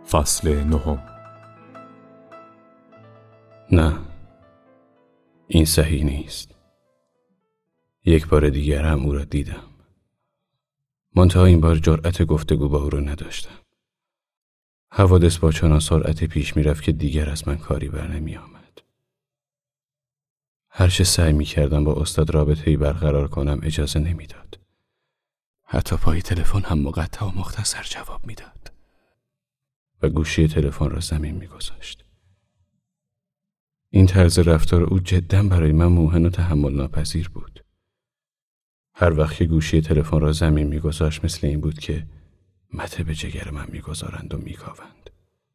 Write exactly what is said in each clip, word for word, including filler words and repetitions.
فصل نهم. نه، این صحیح نیست. یک بار دیگر هم او را دیدم. منتها این بار جرأت گفتگو با او را نداشتم. حوادث با چنان سرعت پیش می رفت که دیگر از من کاری بر نمی آمد. هرچه سعی می کردم با استاد رابطه‌ای برقرار کنم اجازه نمی داد. حتی پای تلفن هم مقطع و مختصر جواب می داد و گوشی تلفن را زمین می گذاشت. این طرز رفتار او جداً برای من موهن و تحمل ناپذیر بود. هر وقت که گوشی تلفن را زمین می گذاشت مثل این بود که مته به جگر من می گذارند و می کاوند.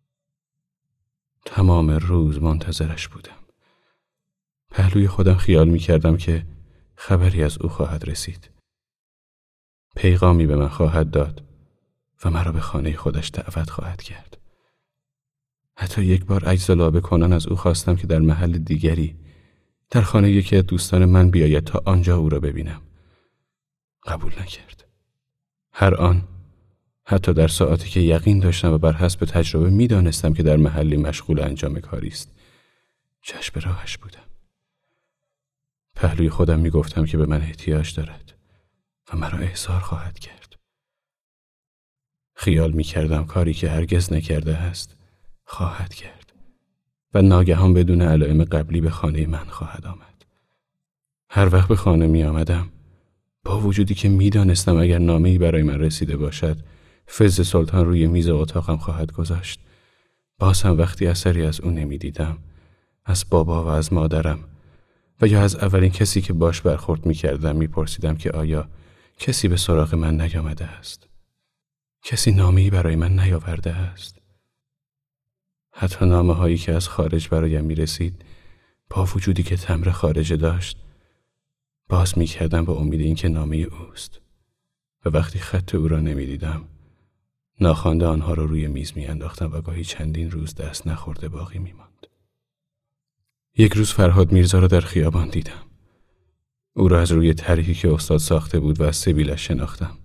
تمام روز منتظرش بودم. پهلوی خودم خیال می کردم که خبری از او خواهد رسید. پیغامی به من خواهد داد و مرا به خانه خودش دعوت خواهد کرد. حتی یک بار عجز لابه کنان از او خواستم که در محل دیگری در خانه یکی از دوستان من بیاید تا آنجا او را ببینم. قبول نکرد. هر آن، حتی در ساعتی که یقین داشتم و بر حسب تجربه می دانستم که در محلی مشغول انجام کاری است، چشم راهش بودم. پهلوی خودم می گفتم که به من احتیاج دارد و مرا احضار خواهد کرد. خیال می کردم کاری که هرگز نکرده است خواهد کرد و ناگهان بدون علائم قبلی به خانه من خواهد آمد. هر وقت به خانه می آمدم، با وجودی که می دانستم اگر نامه‌ای برای من رسیده باشد فز سلطان روی میز اتاقم خواهد گذاشت، باز هم وقتی اثری از او نمی دیدم، از بابا و از مادرم و یا از اولین کسی که باش برخورد می کردم می پرسیدم که آیا کسی به سراغ من نیامده است؟ کسی نامه‌ای برای من نیاورده است؟ حتی نامه هایی که از خارج برایم می رسید، با وجودی که تمر خارجه داشت، باز می کردم با امید این که نامه اوست و وقتی خط او را نمی دیدم، ناخوانده آنها را روی میز می انداختم و گاهی چندین روز دست نخورده باقی می ماند. یک روز فرهاد میرزا را در خیابان دیدم. او را از روی طرحی که استاد ساخته بود و از سبیلش شناختم.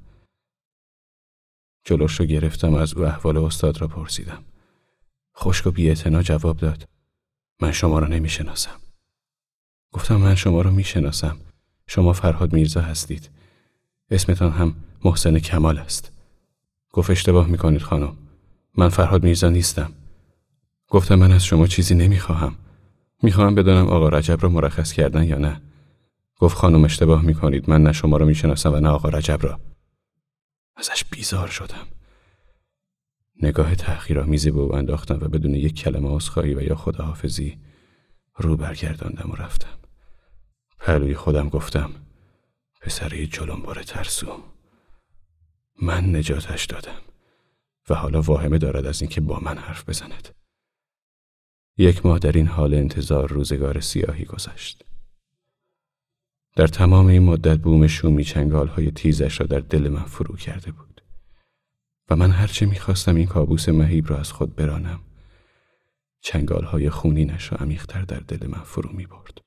جلوش را گرفتم و از او احوال استاد را پرسیدم. خشک و بی‌اعتنا جواب داد: من شما را نمی شناسم. گفتم من شما را می شناسم. شما فرهاد میرزا هستید. اسمتان هم محسن کمال است. گفت اشتباه می کنید خانم. من فرهاد میرزا نیستم. گفتم من از شما چیزی نمی خواهم. می خواهم بدانم آقا رجب را مرخص کردن یا نه. گفت خانم اشتباه می کنید. من نه شما را می شناسم و نه آقا رجب را. ازش بیزار شدم. نگاه تحقیرآمیزی به او انداختم و بدون یک کلمه عذرخواهی و یا خداحافظی رو برگرداندم و رفتم. پهلوی خودم گفتم پسره جلنبار ترسو. من نجاتش دادم و حالا واهمه دارد از اینکه با من حرف بزند. یک ماه در این حال انتظار روزگار سیاهی گذشت. در تمام این مدت بوم شومی چنگال‌های تیزش را در دل من فرو کرده بود و من هرچه می‌خواستم این کابوس مهیب را از خود برانم، چنگال‌های خونینش را عمیق‌تر در دل من فرو می‌برد.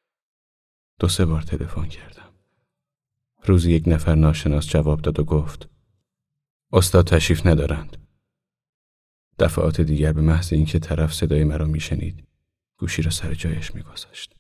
دو سه بار تلفن کردم. روزی یک نفر ناشناس جواب داد و گفت استاد تشریف ندارند. دفعات دیگر به محض اینکه طرف صدای مرا میشنید گوشی را سر جایش میگذاشت.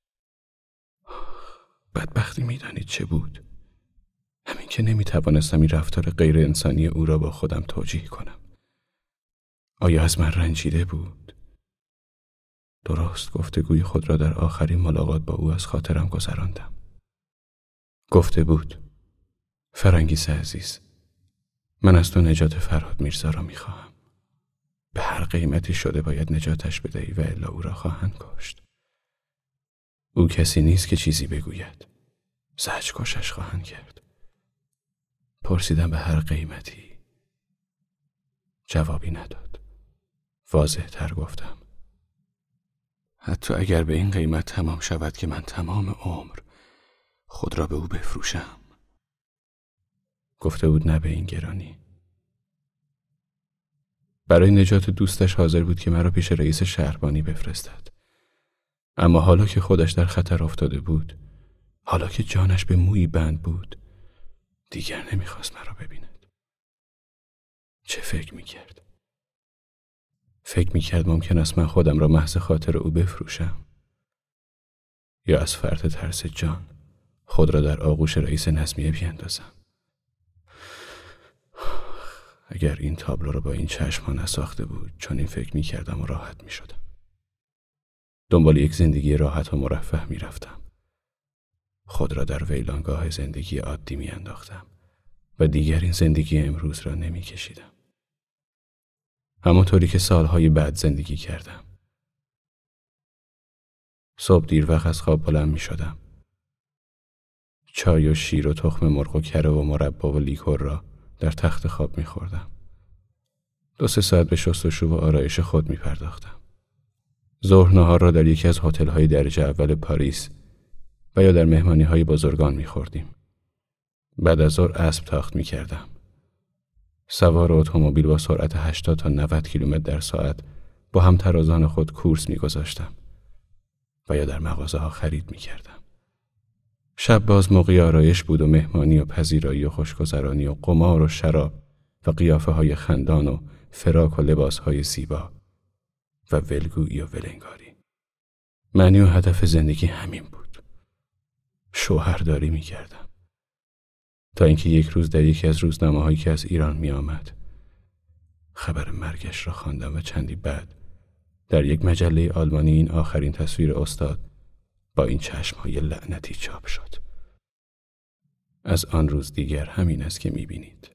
بدبختی میدانید چه بود؟ همین که نمیتوانستم این رفتار غیر انسانی او را با خودم توجیه کنم. آیا از من رنجیده بود؟ درست گفتگوی خود را در آخرین ملاقات با او از خاطرم گذراندم. گفته بود فرنگیس عزیز، من از تو نجات فرهاد میرزا را میخواهم. به هر قیمتی شده باید نجاتش بدهی و الا او را خواهند کشت. او کسی نیست که چیزی بگوید. زجر کشش خواهند کرد. پرسیدم به هر قیمتی. جوابی نداد. واضح تر گفتم حتی اگر به این قیمت تمام شود که من تمام عمر خود را به او بفروشم. گفته بود نه به این گرانی. برای نجات دوستش حاضر بود که مرا پیش رئیس شهربانی بفرستد. اما حالا که خودش در خطر افتاده بود، حالا که جانش به مویی بند بود، دیگر نمیخواست مرا ببیند. چه فکر میکرد؟ فکر میکرد ممکن است من خودم را محض خاطر او بفروشم یا از فرط ترس جان خود را در آغوش رئیس نظمیه بیندازم. اگر این تابلو را با این چشم ها نساخته بود چون این فکر میکردم و راحت میشدم. دنبال یک زندگی راحت و مرفه میرفتم. خود را در ویلانگاه زندگی عادی میانداختم و دیگر این زندگی امروز را نمیکشیدم. همانطوری که سالهای بعد زندگی کردم. صبح دیر وقت از خواب بلند می شدم. چای و شیر و تخم مرغ و کره و مربا و لیکور را در تخت خواب می خوردم. دو سه ساعت به شستشو و آرایش خود می پرداختم. ظهر نهار را در یکی از هتل‌های درجه اول پاریس و یا در مهمانی‌های بزرگان می خوردیم. بعد از ظهر اسب تاخت می کردم. سوار اتومبیل با سرعت هشتاد تا نود کیلومتر در ساعت با همترازان خود کورس می گذاشتم و یا در مغازه ها خرید می کردم. شب باز موقع آرایش بود و مهمانی و پذیرایی و خوشگذرانی و قمار و شراب و قیافه های خندان و فراک و لباس های زیبا و ولگویی و ولنگاری. معنی و هدف زندگی همین بود. شوهرداری می کردم. تا اینکه یک روز در یکی از روزنامه‌هایی که از ایران می آمد خبر مرگش را خواندم و چندی بعد در یک مجله آلمانی این آخرین تصویر استاد با این چشم‌های لعنتی چاپ شد. از آن روز دیگر همین است که می بینید.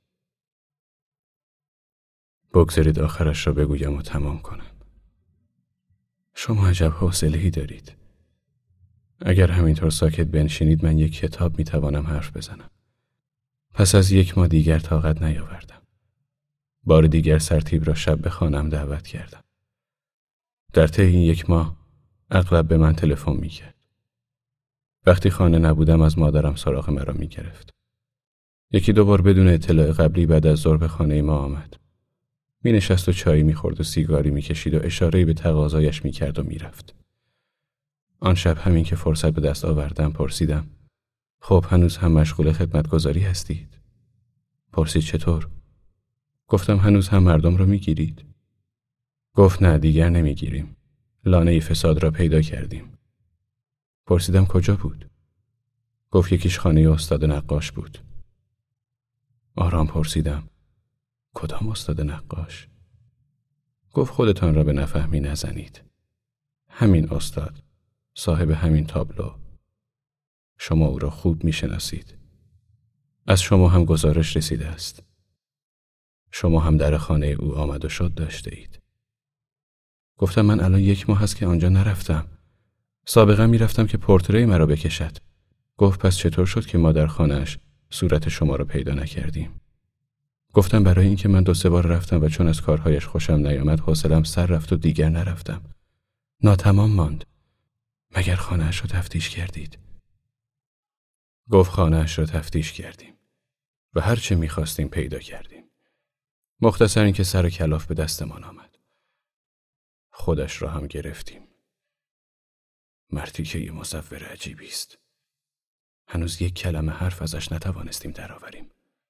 بگذارید آخرش را بگویم و تمام کنم. شما عجب حوصله‌ای دارید. اگر همینطور ساکت بنشینید من یک کتاب می توانم حرف بزنم. پس از یک ماه دیگر طاقت نیاوردم. بار دیگر سرتیپ را شب به خانم دعوت کردم. در طی این یک ماه اغلب به من تلفن می‌کرد. وقتی خانه نبودم از مادرم سراغ مرا می‌گرفت. یکی دو بار بدون اطلاع قبلی بعد از ظهر به خانه ما آمد. می‌نشست و چای می‌خورد و سیگاری می‌کشید و اشاره‌ای به تقاضایش می‌کرد و می‌رفت. آن شب همین که فرصت به دست آوردم پرسیدم: خب هنوز هم مشغول خدمتگزاری هستید؟ پرسید چطور؟ گفتم هنوز هم مردم را میگیرید؟ گفت نه دیگر نمیگیریم. لانه فساد را پیدا کردیم. پرسیدم کجا بود؟ گفت یکیش خانه استاد نقاش بود. آرام پرسیدم کدام استاد نقاش؟ گفت خودتان را به نفهمی نزنید. همین استاد، صاحب همین تابلو. شما او را خوب میشناسید. از شما هم گزارش رسیده است. شما هم در خانه او آمد و شد داشته اید. گفتم من الان یک ماه هست که آنجا نرفتم. سابقا میرفتم که پورتری مرا بکشد. گفت پس چطور شد که ما در خانه‌اش صورت شما را پیدا نکردیم؟ گفتم برای اینکه من دو سه بار رفتم و چون از کارهایش خوشم نیامد حوصله‌ام سر رفت و دیگر نرفتم. ناتمام ماند. مگر خانه‌اش را تفتیش کردید؟ گفت خانه‌اش را تفتیش کردیم و هر چه می‌خواستیم پیدا کردیم. مختصر این که سر کلاف به دستمان آمد. خودش را هم گرفتیم. مردی که یه مصور عجیبی است. هنوز یک کلمه حرف ازش نتوانستیم درآوریم.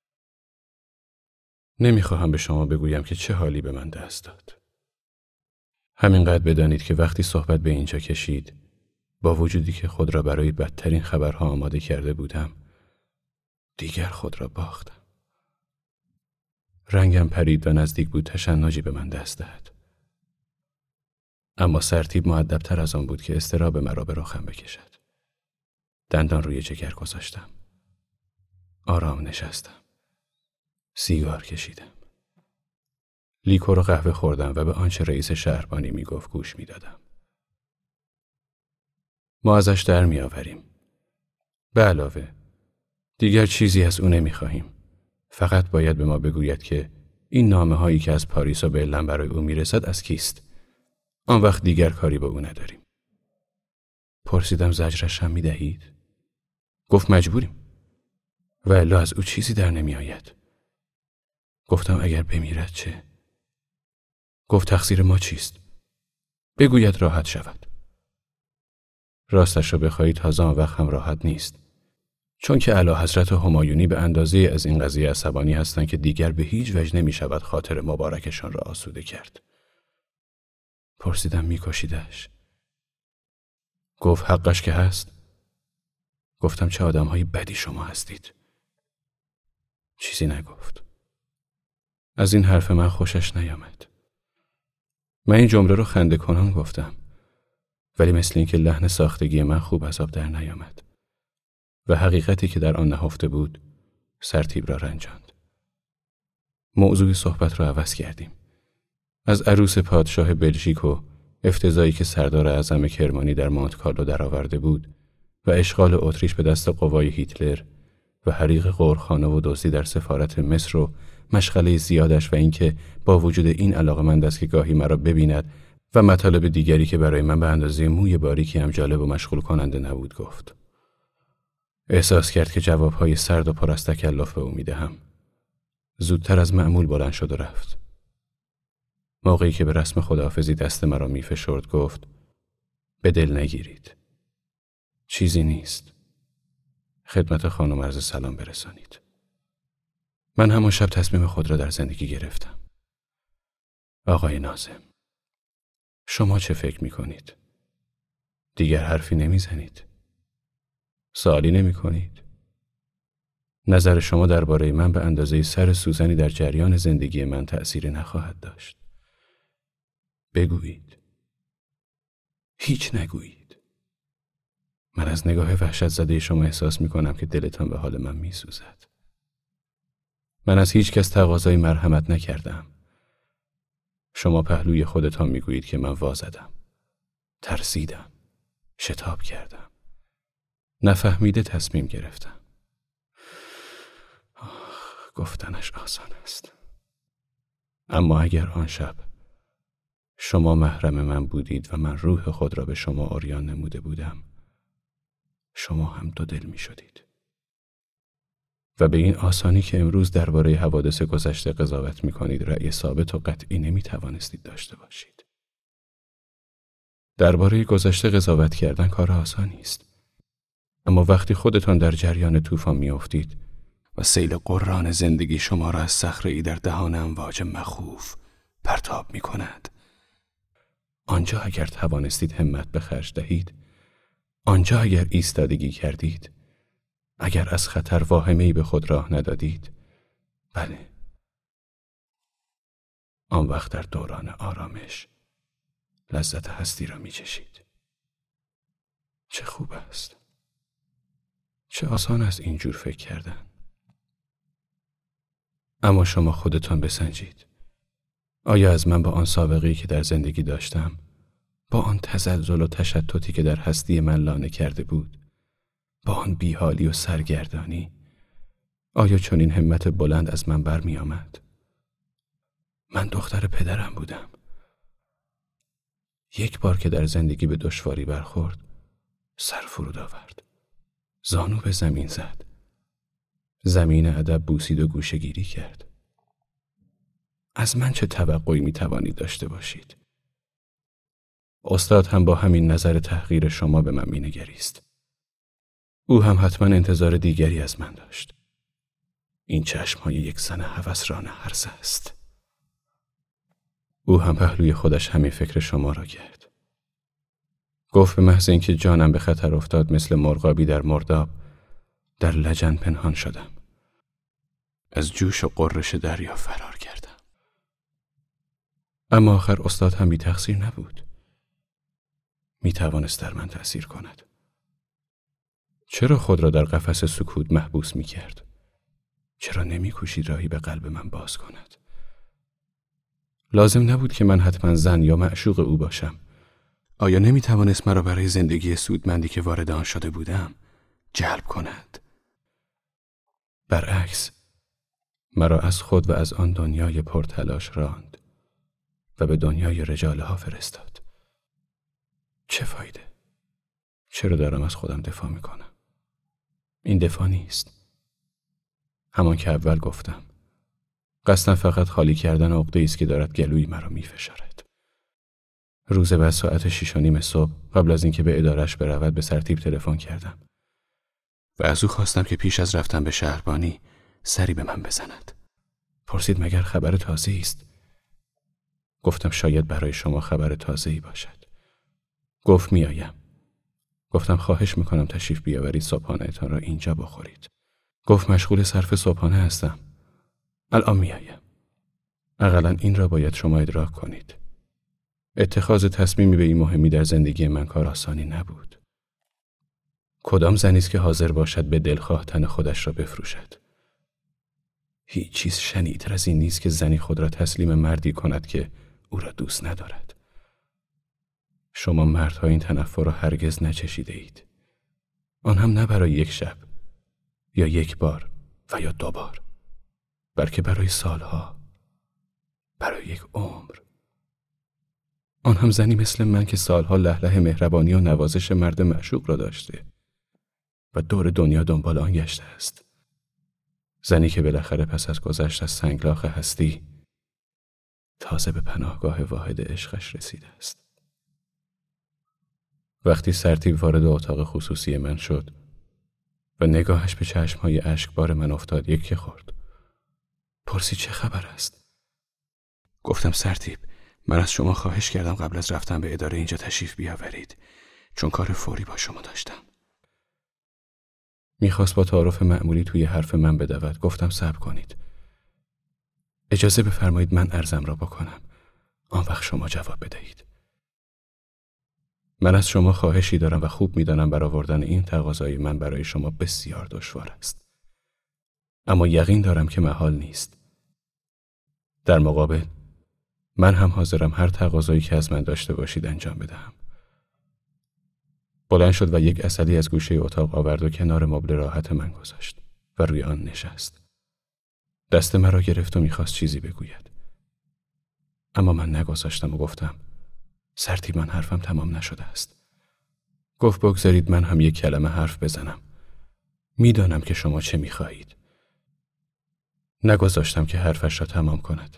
نمیخواهم به شما بگویم که چه حالی به من دست داد. همینقدر بدانید که وقتی صحبت به اینجا کشید، با وجودی که خود را برای بدترین خبرها آماده کرده بودم، دیگر خود را باختم. رنگم پرید و نزدیک بود تشنجی به من دست دهد. اما سرتیپ مؤدب‌تر از آن بود که اضطراب مرا به رخم بکشد. دندان روی جگر گذاشتم. آرام نشستم. سیگار کشیدم. لیکور و قهوه خوردم و به آنچه رئیس شهربانی می گفت گوش می دادم. ما ازش در می آوریم. به علاوه دیگر چیزی از او نمی خواهیم. فقط باید به ما بگوید که این نامه هایی که از پاریس و برلین برای او می رسد از کیست. آن وقت دیگر کاری با او نداریم. پرسیدم زجرش هم می دهید؟ گفت مجبوریم. و الا از او چیزی در نمی آید. گفتم اگر بمیرد چه؟ گفت تقصیر ما چیست؟ بگوید راحت شود. راستش را بخواهی تازه آن وقت هم راحت نیست. چون که اعلی حضرت همایونی به اندازه از این قضیه عصبانی هستند که دیگر به هیچ وجه نمی شود خاطر مبارکشان را آسوده کرد. پرسیدم میکشیدش. گفت حقش که هست. گفتم چه آدم‌های بدی شما هستید. چیزی نگفت. از این حرف من خوشش نیامد. من این جمله رو خنده کنان گفتم، ولی مثل این که لحن ساختگی من خوب از آب در نیامد و حقیقتی که در آن نهفته بود سرتیپ را رنجاند. موضوع صحبت را عوض کردیم. از عروس پادشاه بلژیک و افتضاحی که سردار اعظم کرمانی در مونت کارلو درآورده بود و اشغال اتریش به دست قوای هیتلر و حریق غورخانه و دزدی در سفارت مصر و مشغله زیادش و اینکه با وجود این علاقه‌مند است که گاهی مرا ببیند و مطالب دیگری که برای من به اندازه موی باریکی هم جالب و مشغول کننده نبود گفت. احساس کرد که جوابهای سرد و پر از تکلف به او میدهم. زودتر از معمول بلند شد و رفت. موقعی که به رسم خداحافظی دست مرا میفشرد گفت به دل نگیرید. چیزی نیست. خدمت خانم عرض سلام برسانید. من همان شب تصمیم خود را در زندگی گرفتم. آقای ناظم، شما چه فکر می کنید؟ دیگر حرفی نمی زنید؟ سوالی نمی کنید؟ نظر شما درباره من به اندازه سر سوزنی در جریان زندگی من تأثیری نخواهد داشت. بگویید. هیچ نگویید. من از نگاه وحشت زده شما احساس می کنم که دلتان به حال من می سوزد. من از هیچ کس تقاضای مرحمت نکردم. شما پهلوی خودتان می گویید که من وا زدم. ترسیدم. شتاب کردم. نفهمیده تصمیم گرفتم. آخ، گفتنش آسان است. اما اگر آن شب شما محرم من بودید و من روح خود را به شما عریان نموده بودم، شما هم دو دل می شدید. و به این آسانی که امروز درباره حوادث گذشته قضاوت می کنید رأی ثابت و قطعی نمی توانستید داشته باشید. درباره گذشته قضاوت کردن کار آسانی است. اما وقتی خودتان در جریان طوفان می افتید و سیل قرآن زندگی شما را از صخره‌ای در دهان امواج مخوف پرتاب می کند، آنجا اگر توانستید همت به خرج دهید، آنجا اگر ایستادگی کردید، اگر از خطر واهمه‌ای به خود راه ندادید، بله، آن وقت در دوران آرامش لذت هستی را می چشید. چه خوب است. چه آسان است اینجور فکر کردن. اما شما خودتان بسنجید. آیا از من با آن سابقه‌ای که در زندگی داشتم، با آن تزلزل و تشتتی که در هستی من لانه کرده بود، با آن بیحالی و سرگردانی، آیا چنین همت بلند از من برمی آمد؟ من دختر پدرم بودم. یک بار که در زندگی به دشواری برخورد، سر فرود آورد. زانو به زمین زد. زمین ادب بوسید و گوشه‌گیری کرد. از من چه توقعی می توانید داشته باشید؟ استاد هم با همین نظر تحقیر شما به من می نگریست. او هم حتما انتظار دیگری از من داشت. این چشم‌های یک زن هوسران هرزه است. او هم پهلوی خودش همین فکر شما را کرد. گفت به محض اینکه جانم به خطر افتاد مثل مرغابی در مرداب در لجن پنهان شدم. از جوش و قررش دریا فرار کردم. اما آخر استاد هم بی تقصیر نبود. می توانست در من تأثیر کند. چرا خود را در قفس سکوت محبوس می کرد؟ چرا نمی کوشید راهی به قلب من باز کند؟ لازم نبود که من حتما زن یا معشوق او باشم. آیا نمی توانست مرا برای زندگی سودمندی که وارد آن شده بودم جلب کند؟ برعکس، مرا از خود و از آن دنیای پرتلاش راند و به دنیای رجاله ها فرستاد. چه فایده؟ چرا دارم از خودم دفاع می کنم؟ این دفاع نیست. همان که اول گفتم، قصدم فقط خالی کردن عقده‌ای است که دارد گلوی مرا می فشارد. روز بعد ساعت شیش و نیم صبح قبل از اینکه به ادارش برود به سرتیپ تلفن کردم و از او خواستم که پیش از رفتن به شهربانی سری به من بزند. پرسید مگر خبر تازه است؟ گفتم شاید برای شما خبر تازه‌ای باشد. گفت میآیم. گفتم خواهش میکنم تشریف بیاورید صبحانه‌تان را اینجا بخورید. گفت مشغول صرف صبحانه هستم. الان میآیم. اقلاً این را باید شما ادراک کنید. اتخاذ تصمیمی به این مهمی در زندگی من کار آسانی نبود. کدام زنی است که حاضر باشد به دلخواه تن خودش را بفروشد؟ هیچ چیز شنیع‌تر از این نیست که زنی خود را تسلیم مردی کند که او را دوست ندارد. شما مردها این تنفر را هرگز نچشیده اید. آن هم نه برای یک شب یا یک بار و یا دو بار، بلکه برای سالها، برای یک عمر. آن هم زنی مثل من که سالها لهله مهربانی و نوازش مرد معشوق را داشته و دور دنیا دنبال آن گشته است. زنی که بالاخره پس از گذشت از سنگلاخ هستی تازه به پناهگاه واحد عشقش رسیده است. وقتی سرتیپ وارد اتاق خصوصی من شد و نگاهش به چشمهای اشکبار من افتاد، یکی خورد. پرسید چه خبر است؟ گفتم سرتیپ، من از شما خواهش کردم قبل از رفتن به اداره اینجا تشریف بیاورید، چون کار فوری با شما داشتم. میخواست با تعارف معمولی توی حرف من بدود. گفتم صبر کنید. اجازه بفرمایید من عرضم را بکنم. آن وقت شما جواب بدهید. من از شما خواهشی دارم و خوب میدانم برآوردن این تقاضای من برای شما بسیار دشوار است. اما یقین دارم که محال نیست. در مقابل من هم حاضرم هر تقاضایی که از من داشته باشید انجام بدهم. بلند شد و یک عسلی از گوشه اتاق آورد و کنار مبل راحت من گذاشت و روی آن نشست. دست مرا گرفت و میخواست چیزی بگوید. اما من نگذاشتم و گفتم سرتیپ، من حرفم تمام نشده است. گفت بگذارید من هم یک کلمه حرف بزنم. میدانم که شما چه میخواهید. نگذاشتم که حرفش را تمام کند.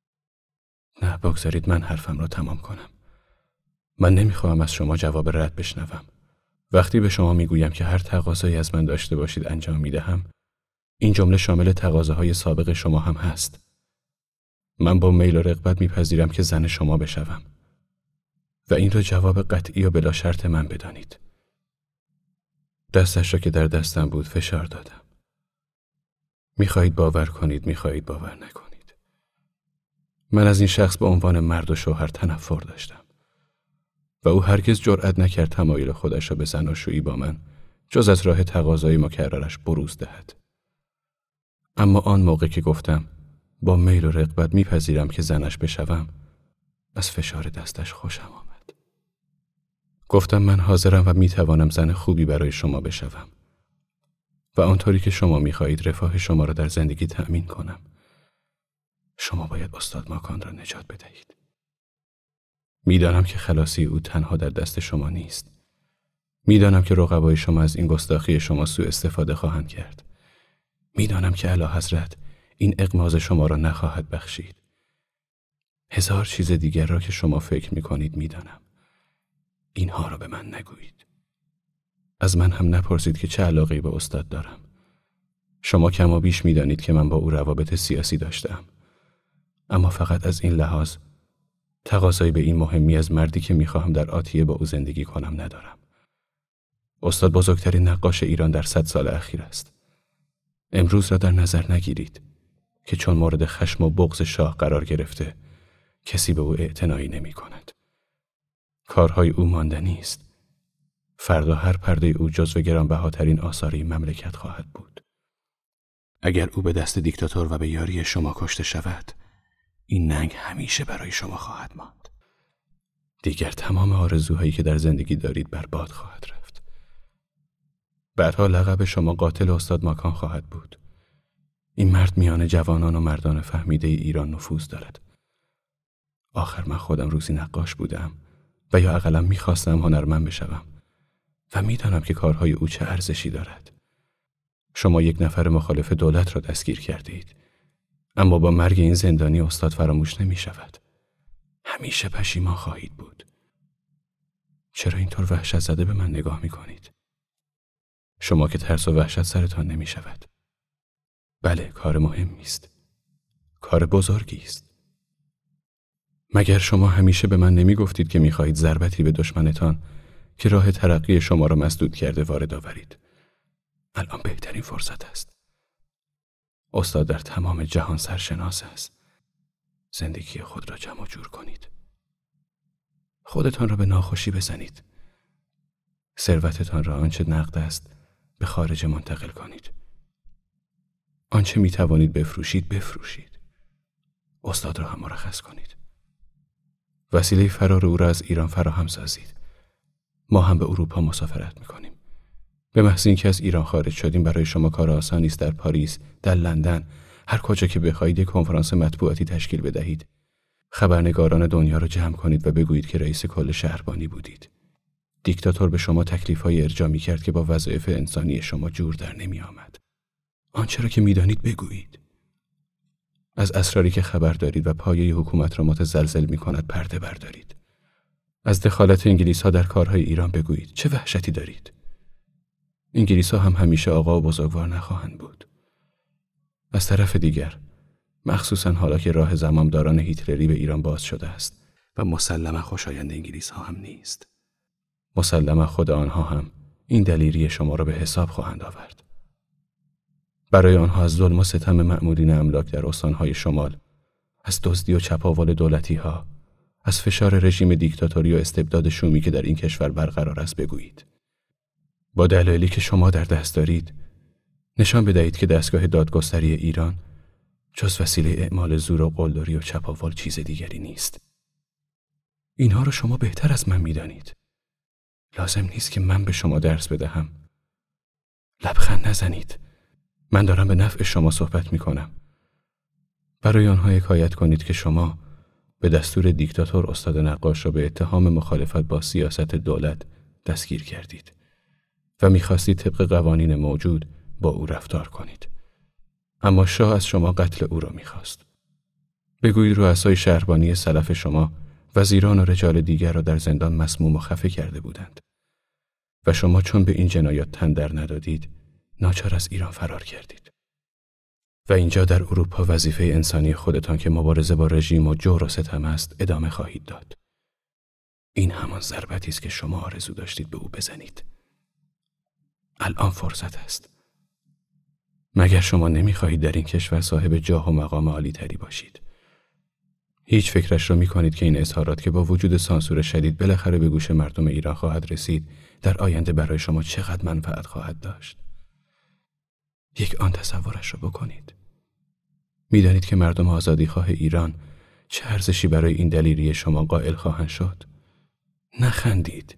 نه، بگذارید من حرفم را تمام کنم. من نمیخواهم از شما جواب رد بشنوم. وقتی به شما میگویم که هر تقاضایی از من داشته باشید انجام میدهم، این جمله شامل تقاضاهای سابق شما هم هست. من با میل و رغبت میپذیرم که زن شما بشوم و این را جواب قطعی و بلا شرط من بدانید. دستش را که در دستم بود فشار دادم. میخواهید باور کنید، میخواهید باور نکنید. من از این شخص به عنوان مرد و شوهر تنفر داشتم و او هرگز جرأت نکرد تمایل خودش را به زناشویی با من جز از راه تقاضای مکررش بروز دهد. اما آن موقع که گفتم با میل و رغبت میپذیرم که زنش بشوم، از فشار دستش خوشم آمد. گفتم من حاضرم و میتوانم زن خوبی برای شما بشوم و آنطوری که شما میخواهید رفاه شما را در زندگی تأمین کنم. شما باید استاد ماکان را نجات بدهید. میدانم که خلاصی او تنها در دست شما نیست. میدانم که رقبای شما از این گستاخی شما سوء استفاده خواهند کرد. میدانم که اعلیحضرت این اغماض شما را نخواهد بخشید. هزار چیز دیگر را که شما فکر میکنید میدانم. اینها را به من نگویید. از من هم نپرسید که چه علاقه‌ای به استاد دارم. شما کم و بیش میدانید که من با او روابط سیاسی داشتم. اما فقط از این لحاظ تقاضایی به این مهمی از مردی که میخواهم در آتیه با او زندگی کنم ندارم. استاد بزرگترین نقاش ایران در صد سال اخیر است. امروز را در نظر نگیرید که چون مورد خشم و بغض شاه قرار گرفته کسی به او اعتنایی نمی کند. کارهای او ماندنی است. فردا هر پرده او جزو گرانبهاترین آثار این مملکت خواهد بود. اگر او به دست دیکتاتور و به یاری شما کشته شود، این ننگ همیشه برای شما خواهد ماند. دیگر تمام آرزوهایی که در زندگی دارید برباد خواهد رفت. بعدها لقب شما قاتل استاد ماکان خواهد بود. این مرد میان جوانان و مردان فهمیده ایران نفوذ دارد. آخر من خودم روزی نقاش بودم و یا اقلا میخواستم هنرمند بشوم و میدانم که کارهای او چه ارزشی دارد. شما یک نفر مخالف دولت را دستگیر کردید، اما با مرگ این زندانی استاد فراموش نمی شود. همیشه پشیمان خواهید بود. چرا اینطور وحشت زده به من نگاه می کنید؟ شما که ترس و وحشت سرتان نمی شود. بله، کار مهمی است. کار بزرگی است. مگر شما همیشه به من نمی گفتید که می خواهید ضربتی به دشمنتان که راه ترقی شما را مسدود کرده وارد آورید؟ الان بهترین فرصت است. استاد در تمام جهان سرشناس است. زندگی خود را جمع جور کنید. خودتان را به ناخوشی بزنید. ثروتتان را آنچه نقد است به خارج منتقل کنید. آنچه می توانید بفروشید بفروشید. استاد را هم مرخص کنید. وسیله فرار او را از ایران فراهم سازید. ما هم به اروپا مسافرت می کنیم. به محض اینکه از ایران خارج شدیم برای شما کار آسانی است در پاریس، در لندن، هر کجا که بخواهید یک کنفرانس مطبوعاتی تشکیل بدهید. خبرنگاران دنیا را جمع کنید و بگویید که رئیس کل شهربانی بودید. دیکتاتور به شما تکلیف‌های ارجاع می‌کرد که با وظایف انسانی شما جور در نمی آمد. آنچه را که می‌دانید بگویید. از اسراری که خبر دارید و پایه حکومت را متزلزل می‌کند پرده بردارید. از دخالت انگلیس‌ها در کارهای ایران بگویید. چه وحشتی دارید؟ انگلیس‌ها هم همیشه آقا و بزرگوار نخواهند بود. از طرف دیگر، مخصوصاً حالا که راه زمامداران هیتلری به ایران باز شده است و مسلماً خوشایند انگلیس‌ها هم نیست. مسلماً خود آنها هم این دلیری شما را به حساب خواهند آورد. برای آنها از ظلم و ستم مأمورین املاک در استانهای شمال، از دزدی و چپاول دولتی‌ها، از فشار رژیم دیکتاتوری و استبداد شومی که در این کشور برقرار است بگویید. با دلایلی که شما در دست دارید، نشان بدهید که دستگاه دادگستری ایران جز وسیله اعمال زور و قلدری و چپاول چیز دیگری نیست. اینها را شما بهتر از من می‌دانید. لازم نیست که من به شما درس بدهم. لبخند نزنید. من دارم به نفع شما صحبت می‌کنم. برای آنها حکایت کنید که شما به دستور دیکتاتور استاد نقاش را به اتهام مخالفت با سیاست دولت دستگیر کردید و می‌خواستید طبق قوانین موجود با او رفتار کنید. اما شاه از شما قتل او را می‌خواست. بگویید رؤسای شهربانی سلف شما وزیران و رجال دیگر را در زندان مسموم و خفه کرده بودند و شما چون به این جنایات تن در ندادید ناچار از ایران فرار کردید و اینجا در اروپا وظیفه انسانی خودتان که مبارزه با رژیم و جور و ستم است ادامه خواهید داد. این همان ضربتی است که شما آرزو داشتید به او بزنید. الان فرصت است. مگر شما نمی‌خواهید در این کشور صاحب جاه و مقام عالی تری باشید؟ هیچ فکرش را می‌کنید که این اظهارات که با وجود سانسور شدید بالاخره به گوش مردم ایران خواهد رسید در آینده برای شما چقدر منفعت خواهد داشت؟ یک آن تصورش را بکنید. می‌دانید که مردم آزادیخواه ایران چه ارزشی برای این دلیری شما قائل خواهند شد؟ نخندید.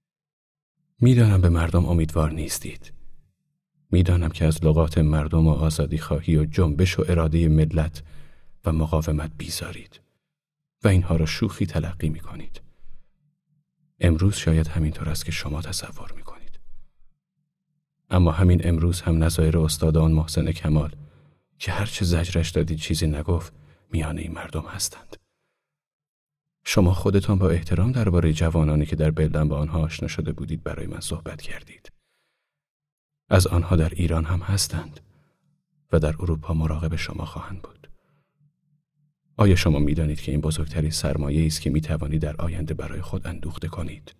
می‌دانم به مردم امیدوار نیستید. می‌دانم که از لغات مردم و آزادیخواهی و جنبش و اراده ملت و مقاومت بیزارید و اینها را شوخی تلقی می‌کنید. امروز شاید همینطور است که شما تصور می‌کنید. اما همین امروز هم نظایر استاد آن محسن کمال که هرچه زجرش دادید چیزی نگفت میان این مردم هستند. شما خودتان با احترام درباره جوانانی که در بلدن با آنها آشنا شده بودید برای من صحبت کردید. از آنها در ایران هم هستند و در اروپا مراقب شما خواهند بود. آیا شما می‌دانید که این بزرگترین سرمایه است که می‌توانید در آینده برای خود اندوخته کنید؟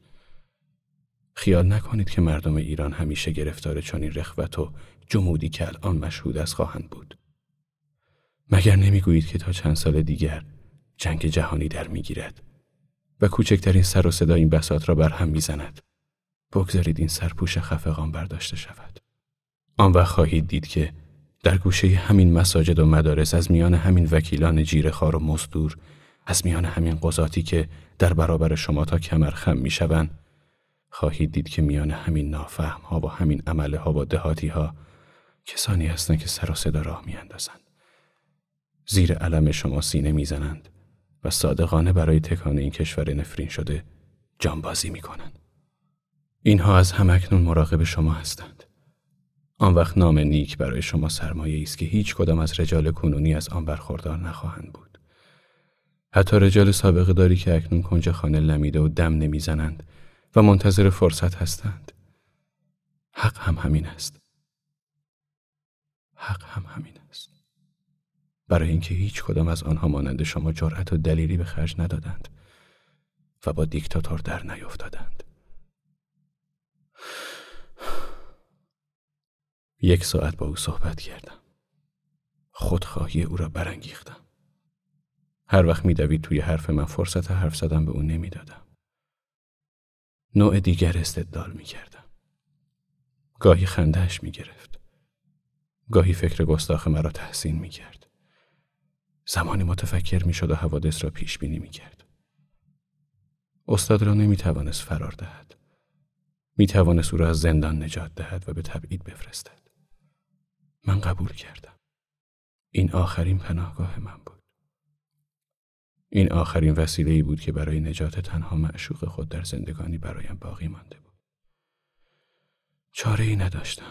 خیال نکنید که مردم ایران همیشه گرفتار چنین رخوت و جمودی که الان مشهود است خواهند بود. مگر نمی‌گویید که تا چند سال دیگر جنگ جهانی در می‌گیرد و کوچکترین سر و صدا این بساط را بر هم می‌زند؟ بگذارید این سرپوش خفقان برداشته شود. آن وقت خواهید دید که در گوشه همین مساجد و مدارس، از میان همین وکیلان جیره‌خوار و مزدور، از میان همین قضاتی که در برابر شما تا کمر خم می‌شوند، خواهید دید که میان همین نافهم‌ها و همین عمله‌ها و دهاتی‌ها کسانی هستند که سر و صدا راه می‌اندازند. زیر علم شما سینه می‌زنند و صادقانه برای تکان این کشور نفرین شده جانبازی می‌کنند. اینها از همکنون مراقب شما هستند. آن وقت نام نیک برای شما سرمایه است که هیچ کدام از رجال کنونی از آن برخوردار نخواهند بود. حتی رجال سابقه داری که اکنون کنج خانه لمیده و دم نمیزنند و منتظر فرصت هستند. حق هم همین است. حق هم همین است. برای اینکه هیچ کدام از آنها مانند شما جرأت و دلیری به خرج ندادند و با دیکتاتور در نیفتادند. یک ساعت با او صحبت کردم. خودخواهی او را برانگیختم. هر وقت می‌دوید توی حرف من فرصت حرف زدن به او نمی‌دادم. نوع دیگر استدلال می‌کردم. گاهی خنده‌اش می‌گرفت. گاهی فکر گستاخ مرا تحسین می‌کرد. زمانی متفکر می‌شد و حوادث را پیش بینی می‌کرد. استاد را نمی‌توانست فرار دهد. می‌توانست او را از زندان نجات دهد و به تبعید بفرستد. من قبول کردم. این آخرین پناهگاه من بود. این آخرین وسیله‌ای بود که برای نجات تنها معشوق خود در زندگانی برایم باقی مانده بود. چاره‌ای نداشتم.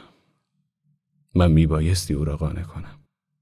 من میبایستی او را قانع کنم.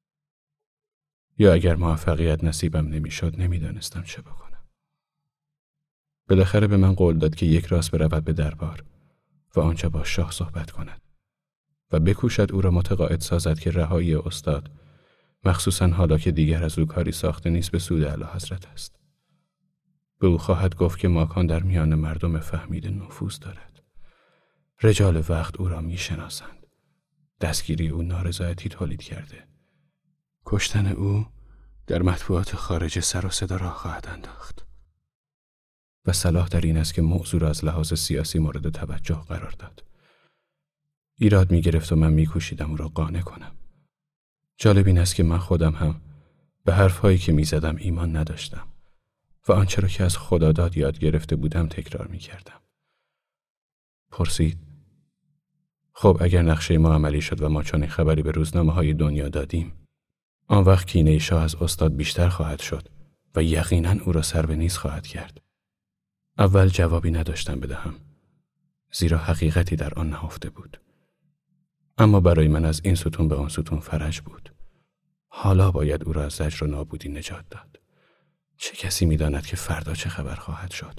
یا اگر موفقیت نصیبم نمیشد نمیدانستم چه بکنم. بالاخره به من قول داد که یک راست برود به دربار و آنجا با شاه صحبت کند و بکوشد او را متقاعد سازد که رهایی استاد، مخصوصاً حالا که دیگر از او کاری ساخته نیست، به سود اعلیحضرت است. به او خواهد گفت که ماکان در میان مردم فهمیده نفوذ دارد. رجال وقت او را میشناسند. دستگیری او نارضایتی تولید کرده. کشتن او در مطبوعات خارج سر و صدا را خواهد انداخت. و صلاح در این است که موضوع را از لحاظ سیاسی مورد توجه قرار داد. ایراد می گرفت و من می کوشیدم او را قانع کنم. جالب این است که من خودم هم به حرفهایی که می زدم ایمان نداشتم و آنچه را که از خداداد یاد گرفته بودم تکرار می کردم. پرسید: خب اگر نقشه ما عملی شد و ما چنین خبری به روزنامه های دنیا دادیم، آن وقت کینه شاه از استاد بیشتر خواهد شد و یقیناً او را سر به نیز خواهد کرد. اول جوابی نداشتم بدهم، زیرا حقیقتی در آن نهفته بود. اما برای من از این ستون به آن ستون فرج بود. حالا باید او را از زجر و نابودی نجات داد. چه کسی می‌داند که فردا چه خبر خواهد شد؟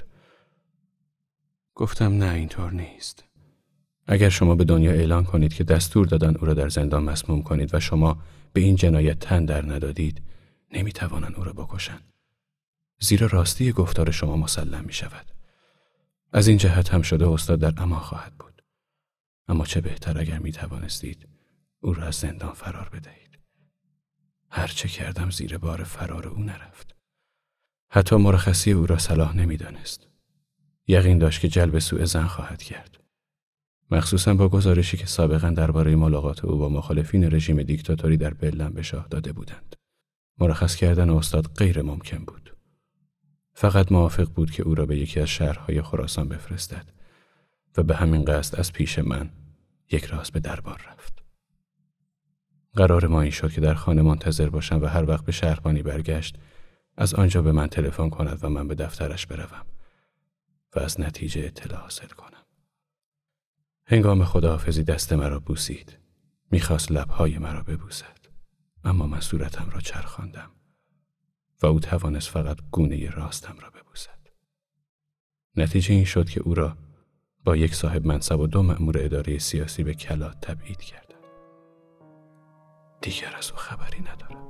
گفتم نه، اینطور نیست. اگر شما به دنیا اعلان کنید که دستور دادن او را در زندان مسموم کنید و شما به این جنایت تن در ندادید، نمی‌توانند او را بکشند. زیرا راستی گفتار شما مسلم می‌شود. از این جهت هم شده استاد در امان خواهد بود. اما چه بهتر اگر می‌توانستید او را از زندان فرار بدهید. هر چه کردم زیر بار فرار او نرفت. حتی مرخصی او را صلاح نمی‌دانست. یقین داشت که جلب سوء ظن خواهد کرد. مخصوصاً با گزارشی که سابقاً درباره ملاقات او با مخالفین رژیم دیکتاتوری در بلن به شاه داده بودند. مرخص کردن استاد غیر ممکن بود. فقط موافق بود که او را به یکی از شهرهای خراسان بفرستد و به همین قصد از پیش من یک راست به دربار رفت. قرار ما این شد که در خانه منتظر باشم و هر وقت به شهربانی برگشت از آنجا به من تلفن کند و من به دفترش بروم و از نتیجه اطلاع حاصل کنم. هنگام خداحافظی دست مرا بوسید. میخواست لبهای مرا ببوسد، اما من صورتم را چرخاندم و او توانست فقط گونه راستم را ببوسد. نتیجه این شد که او را با یک صاحب منصب و دو مأمور اداره سیاسی به کلات تبعید کردند. دیگر از او خبری ندارم.